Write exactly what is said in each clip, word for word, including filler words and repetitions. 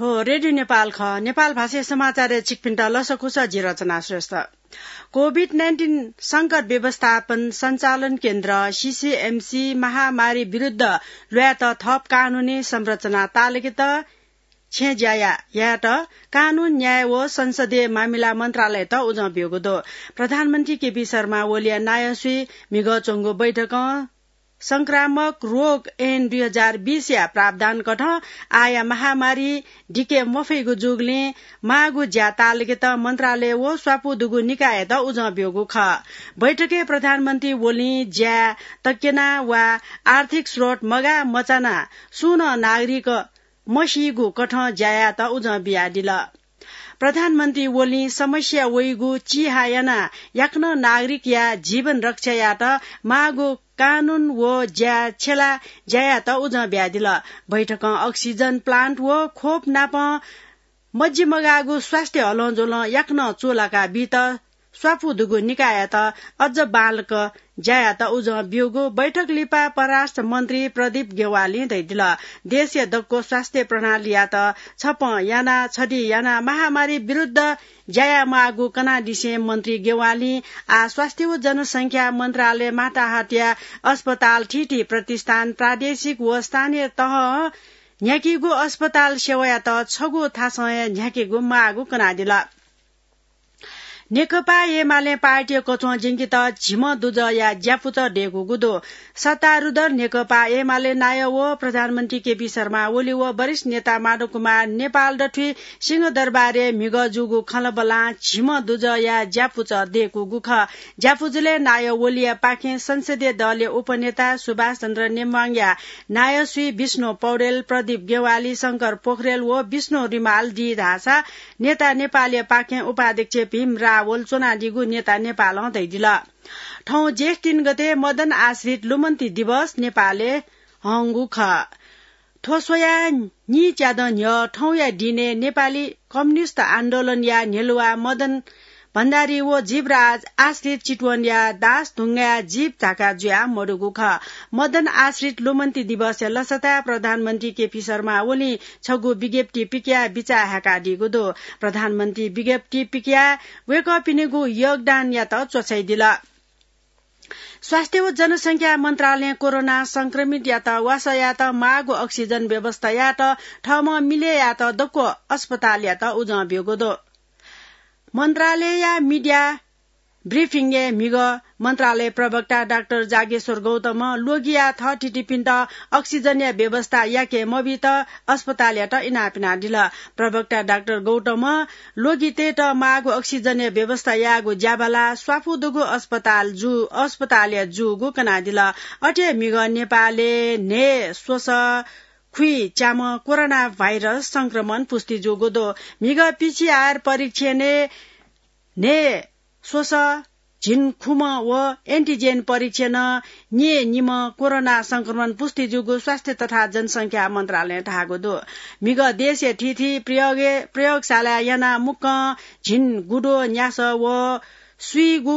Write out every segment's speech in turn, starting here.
हो रेडियो नेपाल ख नेपाल भाषा समाचार चिकपिन्ट लसकुस जिरचना श्रेष्ठ कोभिड नाइन्टीन संकट व्यवस्थापन सञ्चालन केन्द्र सीसीएमसी महामारी विरूद्ध ल्यात थप कानूनी संरचना तालगित छेज्याया यात कानून न्याय व संसदीय मामिला मन्त्रालय त उज बेगुदो प्रधानमन्त्री केपी शर्मा ओलिया नायसुई मिग चोंगो बैठक संक्रामक रोग एन दुई हजार बीस या प्रावधान कठ आया महामारी डिके मफेगु जुगले मागु ज्यातालगित मन्त्रालय व स्वापु दुगु निकाय त उज बेगु ख बैठके प्रधानमन्त्री ओली ज्या तक्केना वा आर्थिक स्रोत मगा मचाना सुन नागरिक मसिगु कठ ज्याया त उज बियाडिल प्रधानमन्त्री ओली समस्या वैगु चिहायना याक्न नागरिक या जीवन रक्षा या त मागु कानून वो ज्या छेला ज्याया त उज ब्यादिल बैठक अक्सिजन प्लान्ट वो खोप नाप मज्जी मगागु स्वास्थ्य हलजोल याक्न चोलाका बीत स्वाफु दुगु निकाय त अझ बालक ज्याया त उज बिउगु बैठक लिपा परराष्ट्र मन्त्री प्रदीप गेवाली दैदिल देशीय दक्को स्वास्थ्य प्रणाली या त छप याना छडी याना महामारी विरूद्ध ज्याया मागु कना दिसे मन्त्री गेवाली आ स्वास्थ्य व जनसंख्या मन्त्रालय माटाहटिया अस्पताल ठिटी प्रतिष्ठान प्रादेशिक व स्थानीय तह न्याकीगु अस्पताल सेवा त छगु थासय न्याकीगु मागु कना दिल नेकपा एमाले पार्टी कचो जिंकित झिम दुज या ज्यापुच डेगु गुदो सत्तारूढ नेकपा एमाले नाय व प्रधानमन्त्री केपी शर्मा ओली व वरिष्ठ नेता माधव कुमार नेपाल डठी सिंहदरबारे मिग जुगु खलबला झिम दुज या ज्यापुच डेगु गुख ज्यापुजले नाय ओलिया पाखे संसदीय दलले उपनेता सुभाष चन्द्र नेमाङ्या नायश्री विष्णु पौडेल प्रदीप गेवाली शंकर पोखरेल व विष्णु रिमाल डी धासा नेता नेपाली पाखे उपाध्यक्ष भीम रावल चोनाडीगु नेता नेपाल दैदिल ठौ जेठ तीन गते मदन आश्रित लुमन्ती दिवस नेपालले हंगु ख ठोसोया नि च्यादन य ठौ या दिने नेपाली कम्युनिस्ट आन्दोलन या नेलुवा मदन भण्डारी वो जीवराज आश्रित चितवन या दास ढुङ्गा जीव झाका जुया मरुगु ख मदन आश्रित लुमन्ती दिवस लसता प्रधानमन्त्री केपी शर्मा ओली छगु विज्ञप्ति पिकिया बिचा हाका दिगुदो प्रधानमन्त्री विज्ञप्ति पिकिया वेकअपिनेगु योगदान या त चोछाइदिल स्वास्थ्य व जनसंख्या मन्त्रालय कोरोना संक्रमित या त वास या त मागु अक्सिजन व्यवस्था या त ठम मिले या त दक्को अस्पताल या त उज बेगुदो मन्त्रालय या मिडिया ब्रिफिङ मिग मन्त्रालय प्रवक्ता डाक्टर जागेश्वर गौतम लोगिया थ टिटिपिन्ट अक्सिजन या व्यवस्था याके मबित अस्पताल या त इनापिना दिल प्रवक्ता डाक्टर गौतम लोगिते त मागु अक्सिजन या व्यवस्था यागु ज्याबाला स्वाफुदुगु अस्पताल जु अस्पताल या जुगु कना दिल अटे मिग नेपालले ने सोस खुई चाम कोरोना भाइरस संक्रमण पुष्टि जोगोदो मिग पीसीआर परीक्षण ने ने सोस झिन खुम व एन्टिजेन परीक्षण ने निम कोरोना संक्रमण पुष्टि जोगो स्वास्थ्य तथा जनसंख्या मन्त्रालय ढागोदो मिग देशीय ठिठी प्रयोग प्रयोगशाला याना मुक झिन गुडो न्यास व सुइगु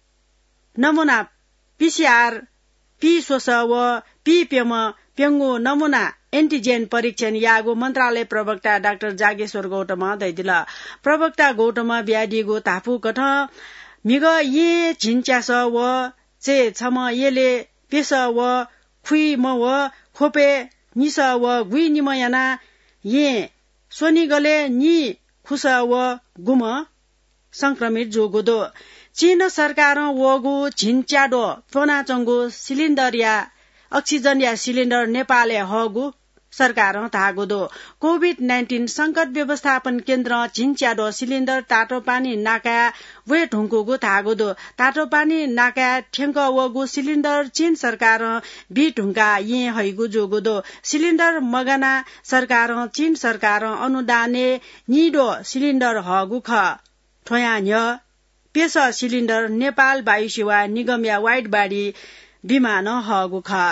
नमुना पीसीआर पी सोस व पीपेम पेंगु नमुना एन्टिजेन परीक्षण यागो मन्त्रालय प्रवक्ता डाक्टर जागेश्वर गौतम दैदिल प्रवक्ता गौतम ब्याडीगो ताफु कठ मिग ये झिन्च्यास व चे छम येले पेस व खुइ म व खोपे निस व गुइ निमयना ये सोनिगले नि खुस व गुम संक्रमित जोगोदो चीन सरकार वगु झिन्च्याडो फोनाचंगो सिलिन्डर या अक्सिजन या सिलिन्डर नेपालले हगु सरकार थागोदो कोभिड नाइन्टीन संकट व्यवस्थापन केन्द्र झिन्च्याडो सिलिन्डर तातो पानी नाका वे ढुङ्गोगु थागोदो तातो पानी नाका ठेंक वगु सिलिन्डर चीन सरकार बी ढुङ्गा ये हैगु जोगोदो सिलिन्डर मगना सरकार चीन सरकार अनुदाने निडो सिलिन्डर हगु ख ठोयान्य पेश सिलिन्डर नेपाल वायु सेवा निगम या वाइडबाडी विमान हगु ख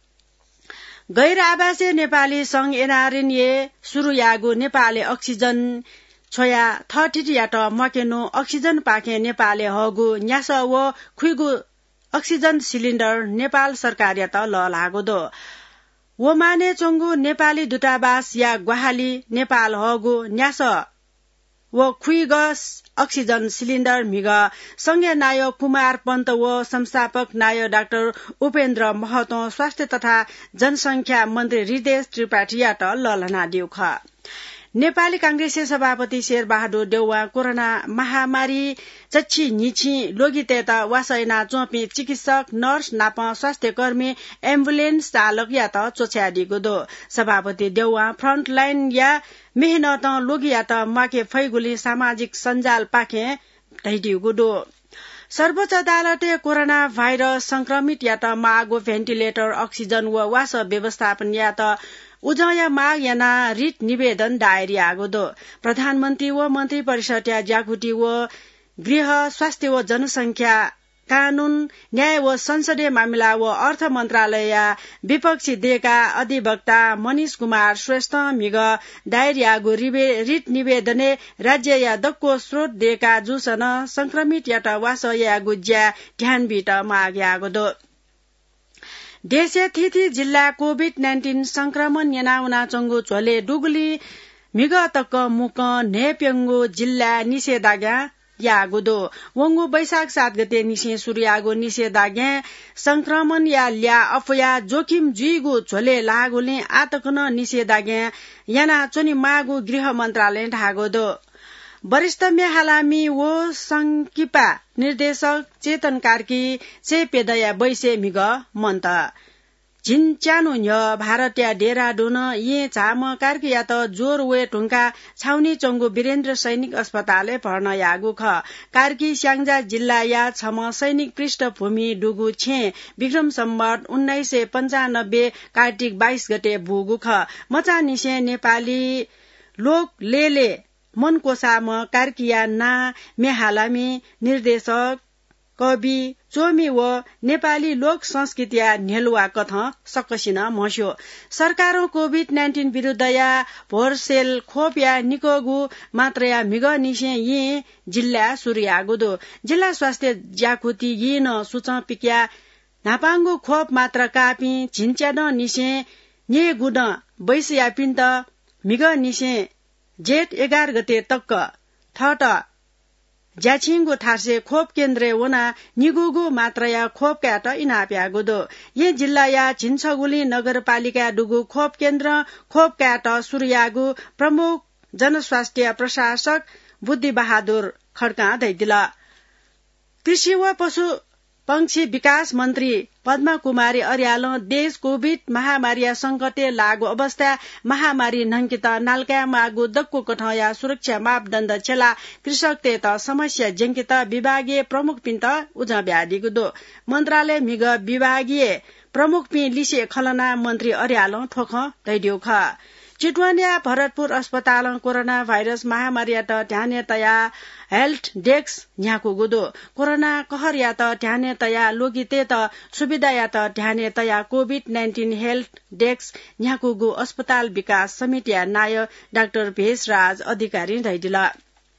गैर आवासीय नेपाली संघ एनआरएनए सुरु यागु नेपालले अक्सिजन छोया थर्टी या त मकेनो अक्सिजन पाके नेपालले हगु न्यास व खुइगु अक्सिजन सिलिन्डर नेपाल सरकार या त ल लागोदो वमाने चोङ्गु नेपाली दूतावास या ग्वाहाली नेपाल हगु न्यास व खुइग अक्सिजन सिलिन्डर मिग संघीय नाय कुमार पन्त व संस्थापक नाय डाक्टर उपेन्द्र महतो स्वास्थ्य तथा जनसंख्या मन्त्री हृदय त्रिपाठीयाट ललना देउख नेपाली कांग्रेसले सभापति शेरबहादुर देउवा कोरोना महामारी चच्छी निछि लोगितेत वासैना चोपी चिकित्सक नर्स नाप स्वास्थ्य कर्मी एम्बुलेन्स चालक या त चोच्यादिगो दो सभापति देउवा फ्रन्टलाइन या मेहनत लोगिया त माके फैगुली सामाजिक सञ्जाल पाखे ढैदिगो दो सर्वोच्च अदालतले कोरोना भाइरस संक्रमित या त मागो भेन्टिलेटर अक्सिजन व वास व्यवस्थापन या त उजया माग याना रिट निवेदन दायर आगो दो प्रधानमन्त्री व मन्त्री परिषद या जागुटी व गृह स्वास्थ्य व जनसंख्या कानून न्याय व संसदीय मामिला व अर्थ मन्त्रालय या विपक्षी देका अधिवक्ता मनिष कुमार श्रेष्ठ मिग दायर आगो रिट निवेदने राज्य या दक्को स्रोत देका जुसन संक्रमित या त वास या गुज्या ध्यान बिट माग आगो दो देशे थिथि जिल्ला कोभिड नाइन्टीन संक्रमण यनाउना चंगु झोले डुगुली मिग तक मुक नेप्यंगु जिल्ला निषेधाज्ञा यागुदो वंगु बैशाख सात गते निसे सूर्यागो निषेधाज्ञा संक्रमण या ल्या अफया जोखिम जुइगु झोले लागुले आतकन निषेधाज्ञा याना चोनी मागु गृह मन्त्रालय ढागो दो वरिष्ठ मेहालामी वो संकिपा निर्देशक चेतन कार्की चेपेदया बैसे मिग मन्त झिन्च्यानु न्य भारतीय डेराडुन ये झाम कार्की या त जोर वे ढुङ्गा छाउनी चंगु वीरेन्द्र सैनिक अस्पताल भर्न यागु ख कार्की स्याङ्जा जिल्ला या छम सैनिक पृष्ठभूमि डुगु छे विक्रम सम्वत उन्नाइस सय पञ्चानब्बे कार्तिक बाइस गते भुगु ख मचा निसे नेपाली लोक लेले मनको साम कार्किया ना मेहालामी निर्देशक कवि चोमी व नेपाली लोक संस्कृतिया नेलुवा कथ सकसिन मस्यो सरकारों कोभिड नाइन्टीन विरुद्ध या भोरसेल खोप या निकोगु मात्र या मिग निसे यी जिल्ला सूर्यागु दो जिल्ला स्वास्थ्य ज्याकुति यी न सुच पिक्या नापाङ्गु खोप मात्र कापी झिन्च्यान निसे ने गुण बैसया पिन्त मिग निसे जेठ एघार गते तक्क थट ज्याछिङगु थार्से खोप केन्द्र वना निगुगु मात्र या खोप क्याट इनाप्यागु दो ये जिल्ला या छिन्छगुली नगरपालिका डुगु खोप केन्द्र खोप क्याट सूर्यागु प्रमुख जनस्वास्थ्य प्रशासक बुद्धि बहादुर खड्का दैदिला कृषि व पशु पंक्षी विकास मन्त्री पद्मा कुमारी अर्याल देश कोभिड महामारी संकटे लागू अवस्था महामारी नंकित नाल्का मागु दक्को कठया सुरक्षा मापदण्ड छेला कृषक ते त समस्या जेंकित विभागीय प्रमुख पिन्त उज ब्यादिगु दो मन्त्रालय मिग विभागीय प्रमुख पि लिसे खलना मन्त्री अर्याल ठोख दैदिउ ख चितवनिया भरतपुर अस्पताल कोरोना भाइरस महामारी त ध्याने तया हेल्थ डेस्क न्याको गुदो कोरोना कहर या त ध्याने तया लोगिते त सुविधा या त ध्याने तया कोभिड नाइन्टीन हेल्थ डेस्क न्याको गु अस्पताल विकास समिति या नाय डाक्टर भेषराज अधिकारी दैदिला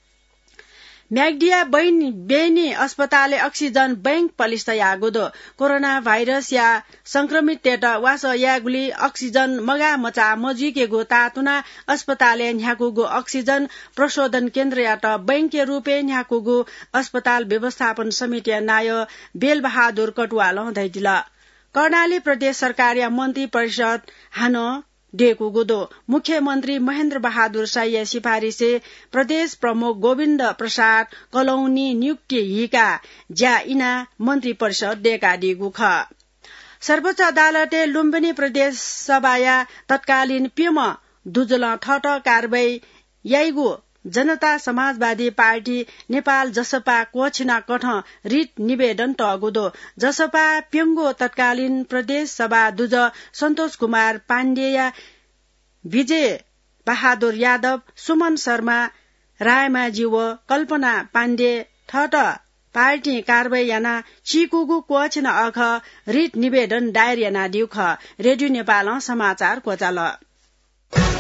म्याग्डिया बैनी बेनी अस्पताल अक्सिजन बैंक पलिस यागुदो कोरोना भाइरस या संक्रमित तेट वास यागुली अक्सिजन मगा मचा मजुके गो तातुना अस्पताल न्याकु गो अक्सिजन प्रशोधन केन्द्र या त बैंक के रूपे न्याकु गो अस्पताल व्यवस्थापन समिति नाय बेल बहादुर कटुवाल दैदिला कर्णाली प्रदेश सरकार या मन्त्री परिषद हानो डेको गुदो मुख्यमन्त्री महेन्द्र बहादुर शाही सिफारिसे प्रदेश प्रमुख गोविन्द प्रसाद कलौनी नियुक्ति हिका ज्या इना मन्त्री परिषद डेका दिगु ख सर्वोच्च अदालतले लुम्बिनी प्रदेश सभाया तत्कालीन पिम दुजल ठट कारबाही याइगु जनता समाजवादी पार्टी नेपाल जसपा कोछिना कठ रिट निवेदन टगुदो जसपा प्यङ्गो तत्कालीन प्रदेश सभा दुज सन्तोष कुमार पाण्डेय विजय बहादुर यादव सुमन शर्मा रायमाझी व कल्पना पाण्डे ठट पार्टी कारबाही याना चिकुगु कोछिना अख रिट निवेदन दायर याना दिउख रेडियो नेपाल समाचार कोचाल